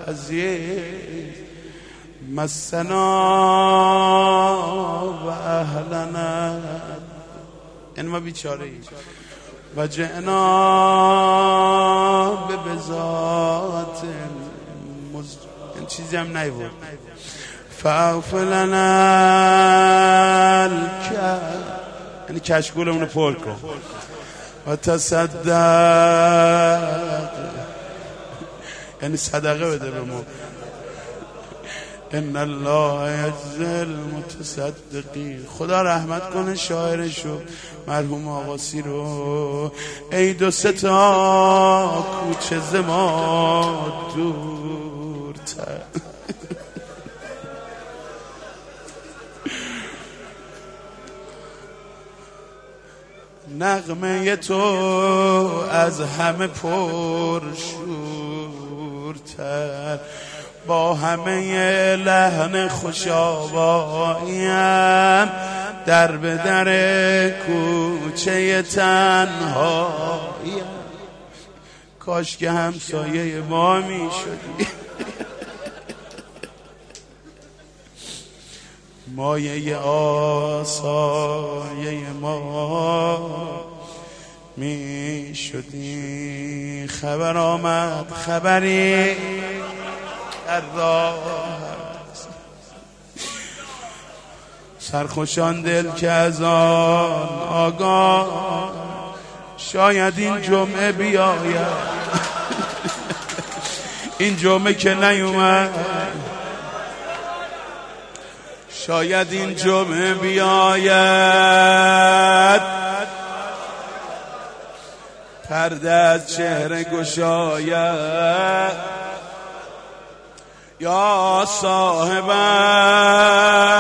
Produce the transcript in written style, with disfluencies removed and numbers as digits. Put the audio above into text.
عزیز مسنا و اهلنا، این ما بیچاره ایم و جئنا به بذات این چیزی هم نیورد فاغفلنا یعنی کشکولمونو پر کن و تصدق یعنی صدقه بده به ما. ان الله یجزی المتصدقین. خدا رحمت کنه شاعرشو مرحوم آقاسی رو. ای دو سه تا کوچه ز ما دورتر. نغمه تو از همه پرشورتر، با همه لحن خوش‌آواییم در به در کوچه تنهاییم. کاش که همسایه ما می شدی، مایه آسایه ما می شدی. خبر آمد خبری در راه، سرخوشان دل که از آن آگاه، شاید این جمعه بیاید. این جمعه که نیومد، شاید این جمعه بیاید. پرده از چهره گشاید. یا صاحب